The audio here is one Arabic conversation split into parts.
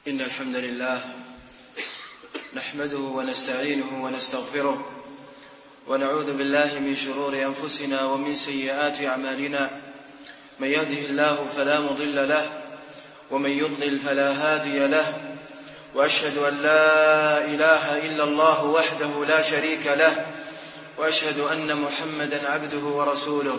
إن الحمد لله نحمده ونستعينه ونستغفره ونعوذ بالله من شرور أنفسنا ومن سيئات أعمالنا. من يهده الله فلا مضل له ومن يضلل فلا هادي له، وأشهد أن لا إله إلا الله وحده لا شريك له، وأشهد أن محمدا عبده ورسوله.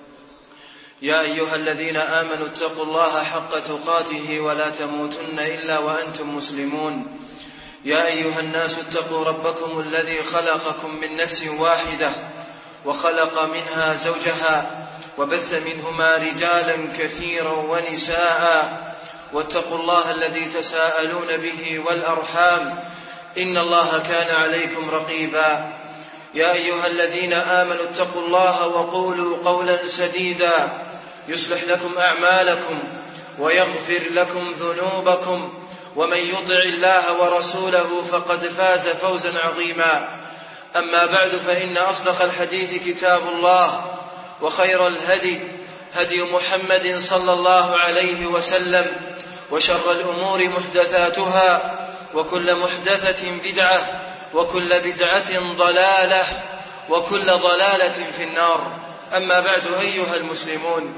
يا أيها الذين آمنوا اتقوا الله حق تقاته ولا تموتن إلا وأنتم مسلمون. يا أيها الناس اتقوا ربكم الذي خلقكم من نفس واحدة وخلق منها زوجها وبث منهما رجالا كثيرا ونساء، واتقوا الله الذي تساءلون به والأرحام إن الله كان عليكم رقيبا. يا أيها الذين آمنوا اتقوا الله وقولوا قولا سديدا يصلح لكم أعمالكم ويغفر لكم ذنوبكم، ومن يطع الله ورسوله فقد فاز فوزا عظيما. أما بعد، فإن أصدق الحديث كتاب الله، وخير الهدي هدي محمد صلى الله عليه وسلم، وشر الأمور محدثاتها، وكل محدثة بدعة، وكل بدعة ضلالة، وكل ضلالة في النار. أما بعد، أيها المسلمون،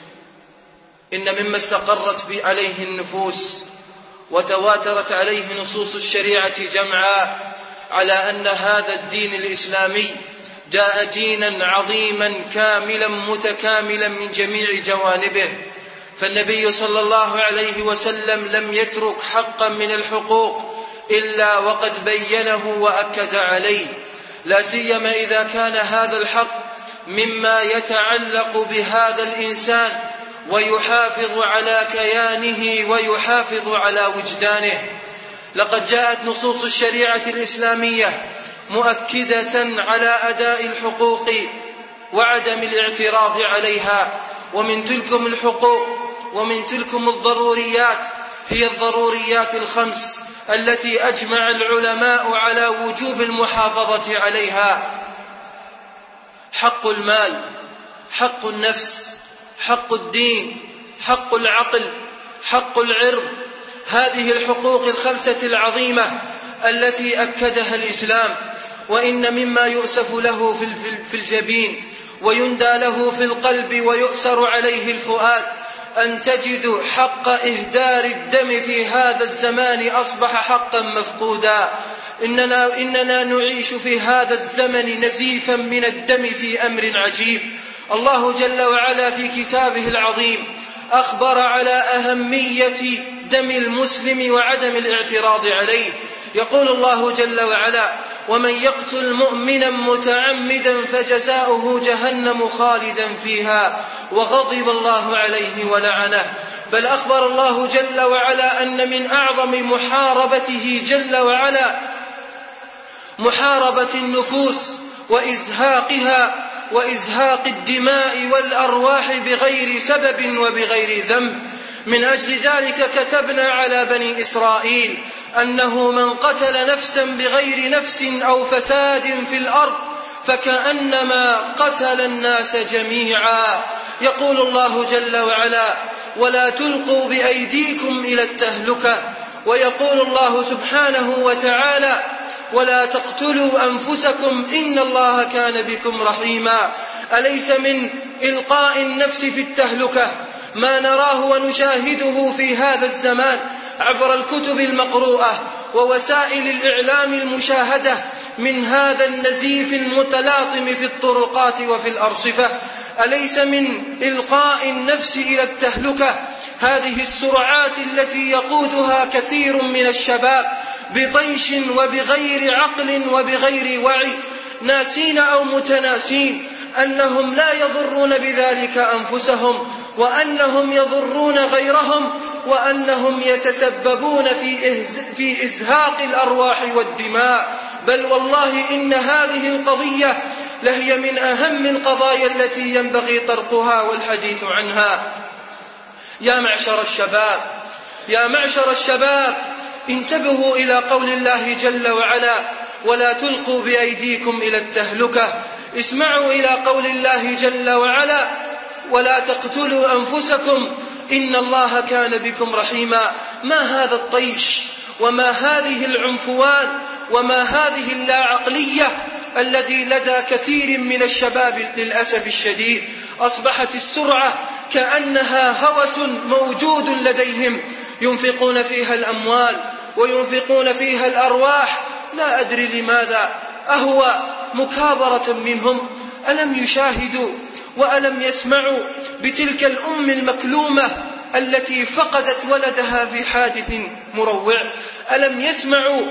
إن مما استقرت عليه النفوس وتواترت عليه نصوص الشريعة جمعا على أن هذا الدين الإسلامي جاء دينا عظيما كاملا متكاملا من جميع جوانبه. فالنبي صلى الله عليه وسلم لم يترك حقا من الحقوق إلا وقد بينه وأكد عليه، لا سيما إذا كان هذا الحق مما يتعلق بهذا الإنسان ويحافظ على كيانه ويحافظ على وجدانه. لقد جاءت نصوص الشريعة الإسلامية مؤكدة على أداء الحقوق وعدم الاعتراض عليها. ومن تلكم الحقوق ومن تلكم الضروريات هي الضروريات الخمس التي أجمع العلماء على وجوب المحافظة عليها: حق المال، حق النفس، حق الدين، حق العقل، حق العرض. هذه الحقوق الخمسة العظيمة التي أكدها الإسلام. وإن مما يؤسف له في الجبين ويندى له في القلب ويؤسر عليه الفؤاد أن تجد حق إهدار الدم في هذا الزمان أصبح حقا مفقودا. إننا نعيش في هذا الزمن نزيفا من الدم في أمر عجيب. الله جل وعلا في كتابه العظيم أخبر على أهمية دم المسلم وعدم الاعتراض عليه. يقول الله جل وعلا: ومن يقتل مؤمنا متعمدا فجزاؤه جهنم خالدا فيها وغضب الله عليه ولعنه. بل أخبر الله جل وعلا أن من أعظم محاربته جل وعلا محاربة النفوس وإزهاقها وإزهاق الدماء والأرواح بغير سبب وبغير ذنب. من أجل ذلك كتبنا على بني إسرائيل أنه من قتل نفسا بغير نفس أو فساد في الأرض فكأنما قتل الناس جميعا. يقول الله جل وعلا: ولا تلقوا بأيديكم إلى التهلكة. ويقول الله سبحانه وتعالى: ولا تقتلوا أنفسكم إن الله كان بكم رحيما. أليس من إلقاء النفس في التهلكة ما نراه ونشاهده في هذا الزمان عبر الكتب المقروءة ووسائل الإعلام المشاهدة من هذا النزيف المتلاطم في الطرقات وفي الأرصفة؟ أليس من إلقاء النفس إلى التهلكة هذه السرعات التي يقودها كثير من الشباب بطيش وبغير عقل وبغير وعي، ناسين أو متناسين أنهم لا يضرون بذلك أنفسهم، وأنهم يضرون غيرهم، وأنهم يتسببون في إزهاق الأرواح والدماء. بل والله إن هذه القضية لهي من أهم القضايا التي ينبغي طرقها والحديث عنها. يا معشر الشباب انتبهوا إلى قول الله جل وعلا: ولا تلقوا بأيديكم إلى التهلكة. اسمعوا إلى قول الله جل وعلا: ولا تقتلوا أنفسكم. إن الله كان بكم رحيما. ما هذا الطيش وما هذه العنفوان وما هذه اللاعقلية الذي لدى كثير من الشباب للأسف الشديد. أصبحت السرعة كأنها هوس موجود لديهم، ينفقون فيها الأموال وينفقون فيها الأرواح، لا أدري لماذا. أهو مكابرة منهم؟ ألم يشاهدوا وألم يسمعوا بتلك الأم المكلومة التي فقدت ولدها في حادث مروع؟ ألم يسمعوا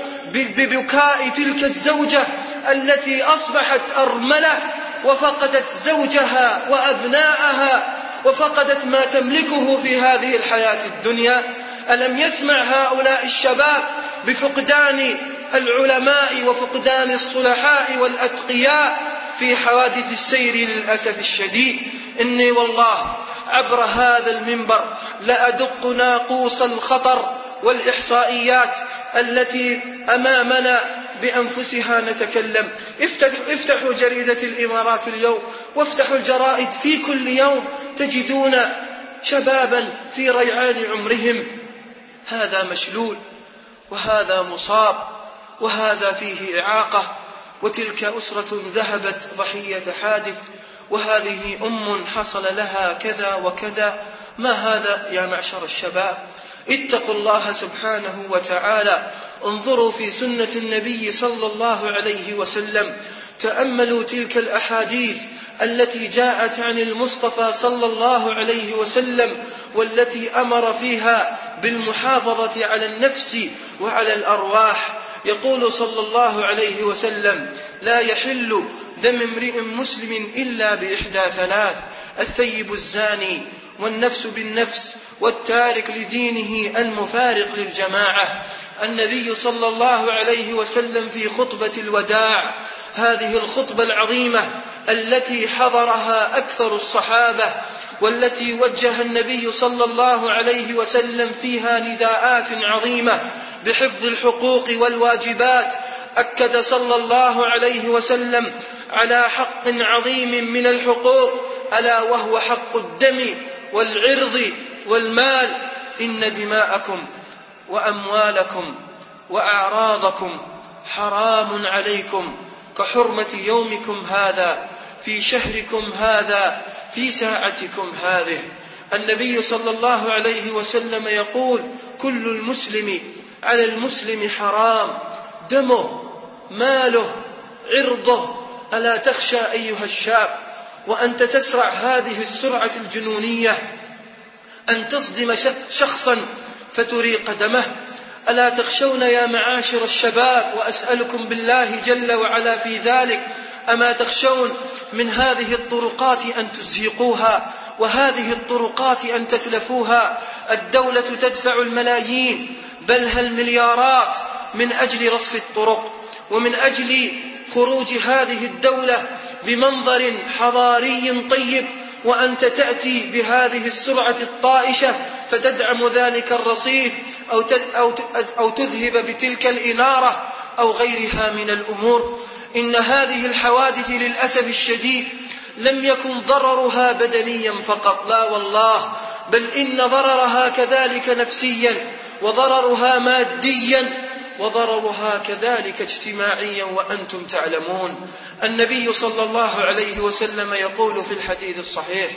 ببكاء تلك الزوجة التي أصبحت أرملة وفقدت زوجها وأبناءها وفقدت ما تملكه في هذه الحياة الدنيا؟ ألم يسمع هؤلاء الشباب بفقدان العلماء وفقدان الصلحاء والأتقياء في حوادث السير للأسف الشديد؟ إني والله عبر هذا المنبر لأدق ناقوس الخطر والإحصائيات التي أمامنا بأنفسها نتكلم. افتحوا جريدة الإمارات اليوم وافتحوا الجرائد في كل يوم تجدون شبابا في ريعان عمرهم، هذا مشلول وهذا مصاب وهذا فيه إعاقة، وتلك أسرة ذهبت ضحية حادث، وهذه أم حصل لها كذا وكذا. ما هذا يا معشر الشباب؟ اتقوا الله سبحانه وتعالى، انظروا في سنة النبي صلى الله عليه وسلم، تأملوا تلك الأحاديث التي جاءت عن المصطفى صلى الله عليه وسلم والتي أمر فيها بالمحافظة على النفس وعلى الأرواح. يقول صلى الله عليه وسلم: لا يحل دم امرئ مسلم إلا بإحدى ثلاث: الثيب الزاني، والنفس بالنفس، والتارك لدينه المفارق للجماعة. النبي صلى الله عليه وسلم في خطبة الوداع، هذه الخطبة العظيمة التي حضرها أكثر الصحابة والتي وجه النبي صلى الله عليه وسلم فيها نداءات عظيمة بحفظ الحقوق والواجبات، أكد صلى الله عليه وسلم على حق عظيم من الحقوق، ألا وهو حق الدم والعرض والمال. إن دماءكم وأموالكم وأعراضكم حرام عليكم كحرمة يومكم هذا في شهركم هذا في ساعتكم هذه. النبي صلى الله عليه وسلم يقول: كل المسلم على المسلم حرام، دمه ماله عرضه. ألا تخشى أيها الشاب وأنت تسرع هذه السرعة الجنونية أن تصدم شخصا فتريق دمه؟ ألا تخشون يا معاشر الشباب، وأسألكم بالله جل وعلا في ذلك، أما تخشون من هذه الطرقات أن تزهقوها وهذه الطرقات أن تتلفوها؟ الدولة تدفع الملايين بل المليارات من أجل رصف الطرق ومن أجل خروج هذه الدولة بمنظر حضاري طيب، وأنت تأتي بهذه السرعة الطائشة فتدعم ذلك الرصيف أو تذهب بتلك الإنارة أو غيرها من الأمور. إن هذه الحوادث للأسف الشديد لم يكن ضررها بدنيا فقط، لا والله، بل إن ضررها كذلك نفسيا، وضررها ماديا، وضررها كذلك اجتماعيا، وأنتم تعلمون. النبي صلى الله عليه وسلم يقول في الحديث الصحيح: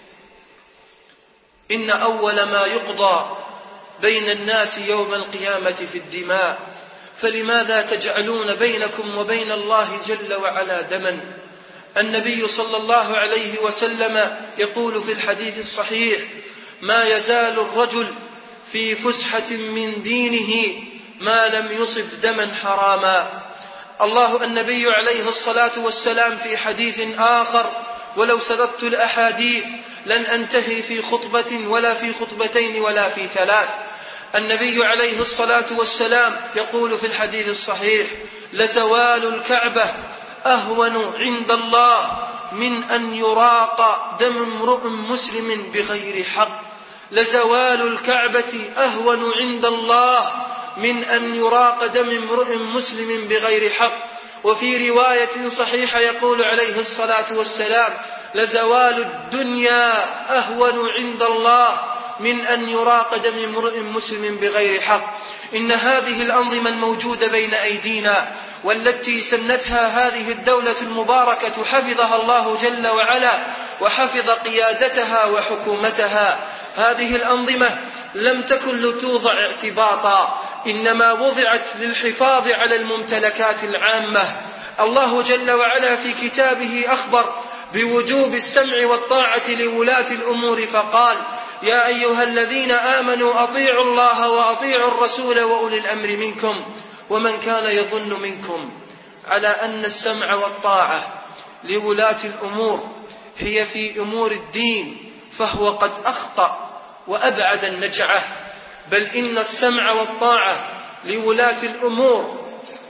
إن أول ما يقضى بين الناس يوم القيامة في الدماء، فلماذا تجعلون بينكم وبين الله جل وعلا دما؟ النبي صلى الله عليه وسلم يقول في الحديث الصحيح: ما يزال الرجل في فسحة من دينه ما لم يصب دما حراما. النبي عليه الصلاة والسلام في حديث آخر، ولو سردت الأحاديث لن أنتهي في خطبة ولا في خطبتين ولا في ثلاث. النبي عليه الصلاة والسلام يقول في الحديث الصحيح: لزوال الكعبة أهون عند الله من أن يراق دم امرؤ مسلم بغير حق. لزوال الكعبة أهون عند الله من أن يراق دم امرؤ مسلم بغير حق. وفي رواية صحيحة يقول عليه الصلاة والسلام: لزوال الدنيا أهون عند الله من أن يراق دم امرئ مسلم بغير حق. إن هذه الأنظمة الموجودة بين أيدينا والتي سنتها هذه الدولة المباركة حفظها الله جل وعلا وحفظ قيادتها وحكومتها، هذه الأنظمة لم تكن لتوضع اعتباطا، إنما وضعت للحفاظ على الممتلكات العامة. الله جل وعلا في كتابه أخبر بوجوب السمع والطاعة لولاة الأمور فقال: يا أيها الذين آمنوا أطيعوا الله وأطيعوا الرسول وأولي الأمر منكم ومن كان يظن منكم، على أن السمع والطاعة لولاة الأمور هي في أمور الدين فهو قد أخطأ وأبعد النجعة، بل إن السمع والطاعة لولاة الأمور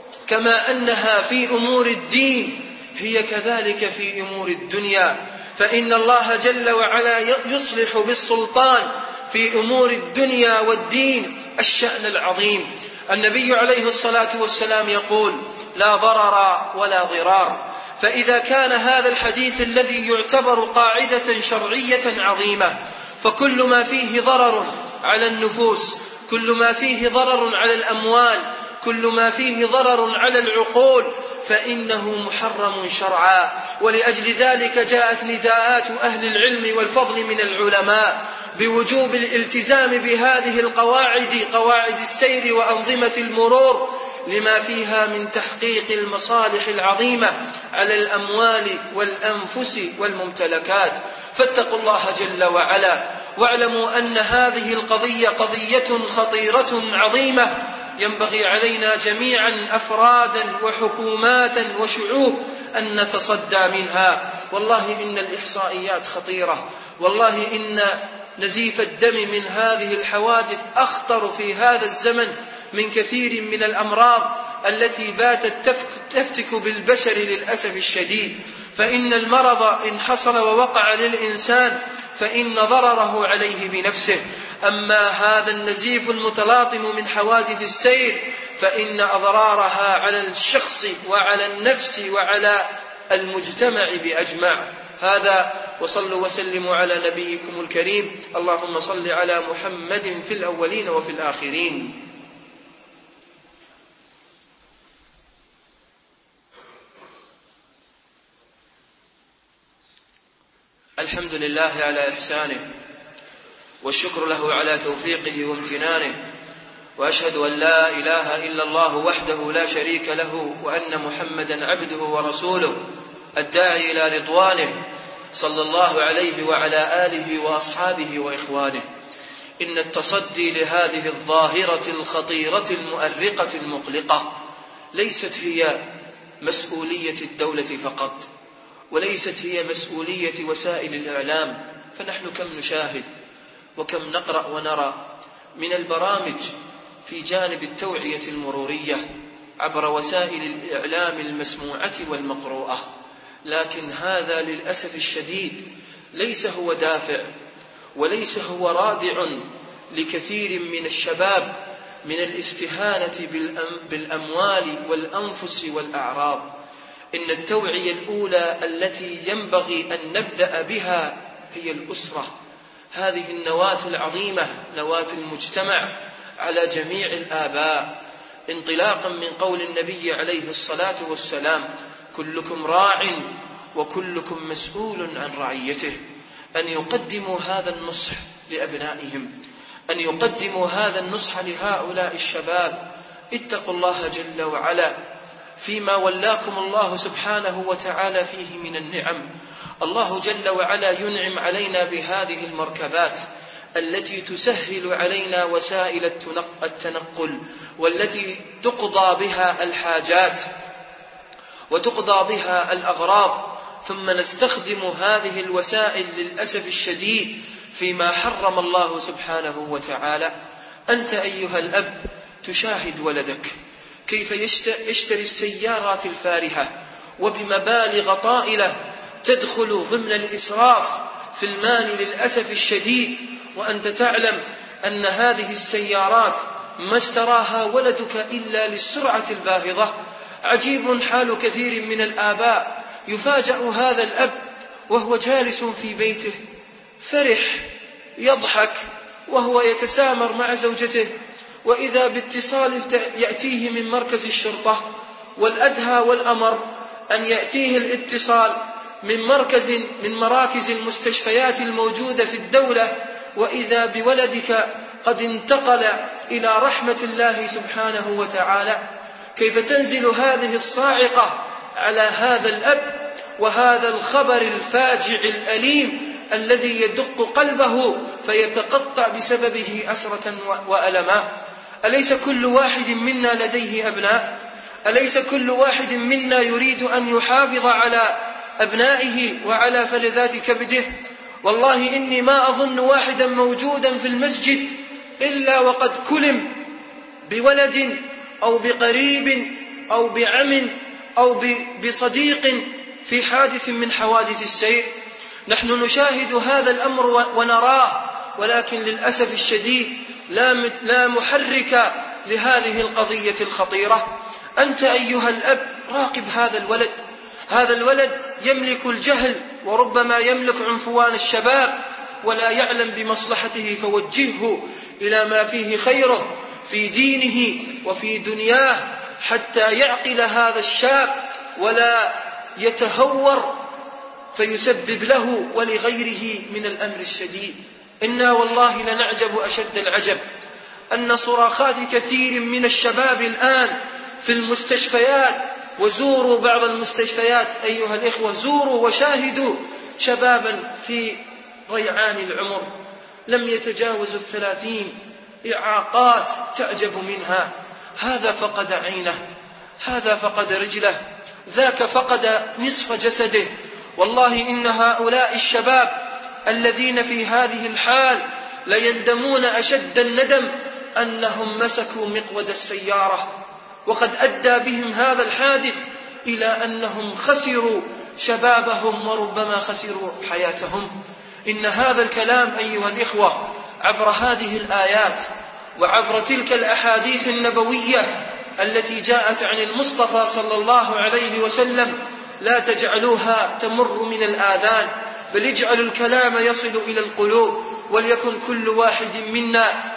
كما أنها في أمور الدين هي كذلك في أمور الدنيا، فإن الله جل وعلا يصلح بالسلطان في أمور الدنيا والدين الشأن العظيم. النبي عليه الصلاة والسلام يقول: لا ضرر ولا ضرار. فإذا كان هذا الحديث الذي يعتبر قاعدة شرعية عظيمة، فكل ما فيه ضرر على النفوس، كل ما فيه ضرر على الأموال، كل ما فيه ضرر على العقول فإنه محرم شرعا. ولأجل ذلك جاءت نداءات أهل العلم والفضل من العلماء بوجوب الالتزام بهذه القواعد، قواعد السير وأنظمة المرور، لما فيها من تحقيق المصالح العظيمة على الأموال والأنفس والممتلكات. فاتقوا الله جل وعلا واعلموا أن هذه القضية قضية خطيرة عظيمة ينبغي علينا جميعا أفرادا وحكومات وشعوب أن نتصدى منها. والله إن الإحصائيات خطيرة، والله إن نزيف الدم من هذه الحوادث أخطر في هذا الزمن من كثير من الأمراض التي باتت تفتك بالبشر للأسف الشديد. فإن المرض إن حصل ووقع للإنسان فإن ضرره عليه بنفسه، أما هذا النزيف المتلاطم من حوادث السير فإن أضرارها على الشخص وعلى النفس وعلى المجتمع بأجمع. هذا وصلوا وسلموا على نبيكم الكريم. اللهم صل على محمد في الأولين وفي الآخرين. الحمد لله على إحسانه، والشكر له على توفيقه وامتنانه، وأشهد أن لا إله إلا الله وحده لا شريك له، وأن محمدا عبده ورسوله الداعي إلى رضوانه، صلى الله عليه وعلى آله وأصحابه وإخوانه. إن التصدي لهذه الظاهرة الخطيرة المؤرقة المقلقة ليست هي مسؤولية الدولة فقط، وليست هي مسؤولية وسائل الإعلام، فنحن كم نشاهد وكم نقرأ ونرى من البرامج في جانب التوعية المرورية عبر وسائل الإعلام المسموعة والمقروءة، لكن هذا للأسف الشديد ليس هو دافع وليس هو رادع لكثير من الشباب من الاستهانة بالأموال والأنفس والأعراض. إن التوعية الأولى التي ينبغي أن نبدأ بها هي الأسرة، هذه النواة العظيمة، نواة المجتمع، على جميع الآباء، انطلاقا من قول النبي عليه الصلاة والسلام: كلكم راع وكلكم مسؤول عن رعيته. أن يقدموا هذا النصح لأبنائهم، أن يقدموا هذا النصح لهؤلاء الشباب. اتقوا الله جل وعلا فيما ولاكم الله سبحانه وتعالى فيه من النعم. الله جل وعلا ينعم علينا بهذه المركبات التي تسهل علينا وسائل التنقل، والتي تقضى بها الحاجات وتقضى بها الأغراض، ثم نستخدم هذه الوسائل للأسف الشديد فيما حرم الله سبحانه وتعالى. أنت أيها الأب تشاهد ولدك كيف يشتري السيارات الفارهة وبمبالغ طائلة تدخل ضمن الإسراف في المال للأسف الشديد، وأنت تعلم أن هذه السيارات ما اشتراها ولدك إلا للسرعة الباهظة. عجيب حال كثير من الآباء، يفاجأ هذا الأب وهو جالس في بيته فرح يضحك وهو يتسامر مع زوجته، وإذا باتصال يأتيه من مركز الشرطة، والأدهى والأمر أن يأتيه الاتصال من مراكز المستشفيات الموجودة في الدولة، وإذا بولدك قد انتقل إلى رحمة الله سبحانه وتعالى. كيف تنزل هذه الصاعقة على هذا الأب، وهذا الخبر الفاجع الأليم الذي يدق قلبه فيتقطع بسببه أسرة وألما. أليس كل واحد منا لديه أبناء؟ أليس كل واحد منا يريد أن يحافظ على أبنائه وعلى فلذات كبده؟ والله إني ما أظن واحدا موجودا في المسجد إلا وقد كلم بولد أو بقريب أو بعم أو بصديق في حادث من حوادث السير. نحن نشاهد هذا الأمر ونراه، ولكن للأسف الشديد لا محرك لهذه القضية الخطيرة. أنت أيها الأب راقب هذا الولد يملك الجهل، وربما يملك عنفوان الشباب ولا يعلم بمصلحته، فوجهه إلى ما فيه خيره في دينه وفي دنياه حتى يعقل هذا الشاب ولا يتهور فيسبب له ولغيره من الأمر الشديد. إنا والله لنعجب أشد العجب أن صراخات كثير من الشباب الآن في المستشفيات، وزوروا بعض المستشفيات أيها الإخوة، زوروا وشاهدوا شبابا في ريعان العمر لم يتجاوزوا 30، إعاقات تعجب منها. هذا فقد عينه، هذا فقد رجله، ذاك فقد نصف جسده. والله إن هؤلاء الشباب الذين في هذه الحال ليندمون أشد الندم أنهم مسكوا مقود السيارة، وقد أدى بهم هذا الحادث إلى أنهم خسروا شبابهم وربما خسروا حياتهم. إن هذا الكلام أيها الإخوة عبر هذه الآيات وعبر تلك الأحاديث النبوية التي جاءت عن المصطفى صلى الله عليه وسلم لا تجعلوها تمر من الآذان، بل اجعلوا الكلام يصل إلى القلوب، وليكن كل واحد منا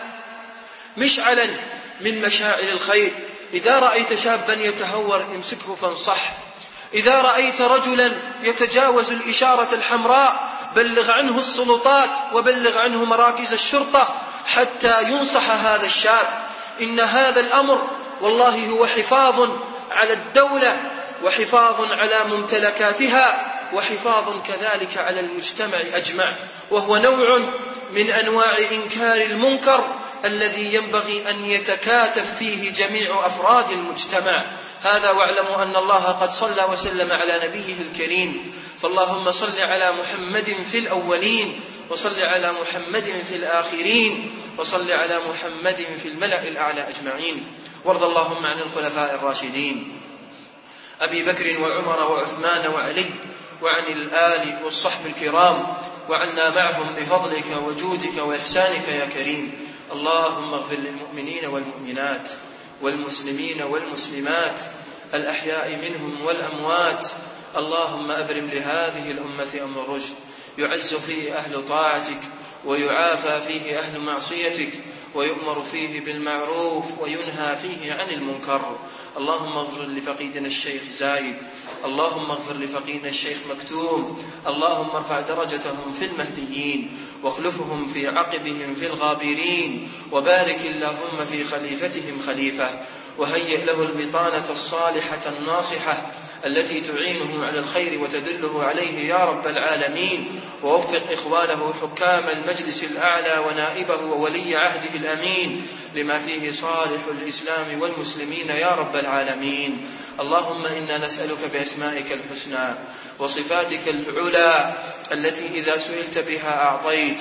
مشعلا من مشاعل الخير. إذا رأيت شابا يتهور امسكه فانصح، إذا رأيت رجلا يتجاوز الإشارة الحمراء بلغ عنه السلطات وبلغ عنه مراكز الشرطة حتى ينصح هذا الشاب. إن هذا الأمر والله هو حفاظ على الدولة، وحفاظ على ممتلكاتها، وحفاظ كذلك على المجتمع أجمع، وهو نوع من أنواع إنكار المنكر الذي ينبغي أن يتكاتف فيه جميع أفراد المجتمع. هذا واعلموا أن الله قد صلى وسلم على نبيه الكريم، فاللهم صل على محمد في الأولين، وصل على محمد في الآخرين، وصل على محمد في الملأ الأعلى أجمعين. وارض اللهم عن الخلفاء الراشدين أبي بكر وعمر وعثمان وعلي، وعن الآل والصحب الكرام، وعنا معهم بفضلك وجودك وإحسانك يا كريم. اللهم اغفر للمؤمنين والمؤمنات والمسلمين والمسلمات الأحياء منهم والأموات. اللهم أبرم لهذه الأمة أمر رشد يعز فيه أهل طاعتك، ويعافى فيه أهل معصيتك، ويؤمر فيه بالمعروف وينهى فيه عن المنكر. اللهم اغفر لفقيدنا الشيخ زايد، اللهم اغفر لفقيدنا الشيخ مكتوم، اللهم ارفع درجتهم في المهديين، واخلفهم في عقبهم في الغابرين، وبارك اللهم في خليفتهم خليفة، وهيئ له البطانة الصالحة الناصحة التي تعينه على الخير وتدله عليه يا رب العالمين، ووفق إخوانه حكام المجلس الأعلى ونائبه وولي عهده الأمين لما فيه صالح الإسلام والمسلمين يا رب العالمين. اللهم إنا نسألك بأسمائك الحسنى وصفاتك العلى التي إذا سئلت بها أعطيت،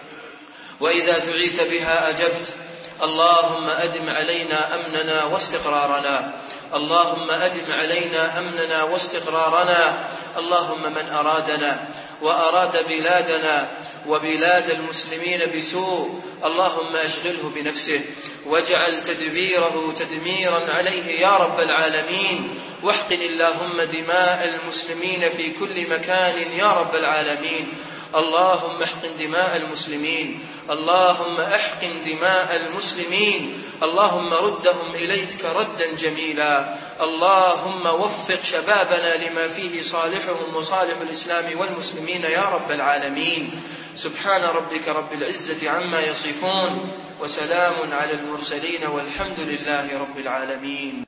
وإذا دعيت بها أجبت. اللهم أدم علينا أمننا واستقرارنا، اللهم أدم علينا أمننا واستقرارنا. اللهم من أرادنا وأراد بلادنا وبلاد المسلمين بسوء اللهم أشغله بنفسه، واجعل تدبيره تدميرا عليه يا رب العالمين، واحقن اللهم دماء المسلمين في كل مكان يا رب العالمين. اللهم احقن دماء المسلمين، اللهم احقن دماء المسلمين، اللهم ردهم إليك ردا جميلا، اللهم وفق شبابنا لما فيه صالحهم وصالح الإسلام والمسلمين يا رب العالمين. سبحان ربك رب العزة عما يصفون، وسلام على المرسلين، والحمد لله رب العالمين.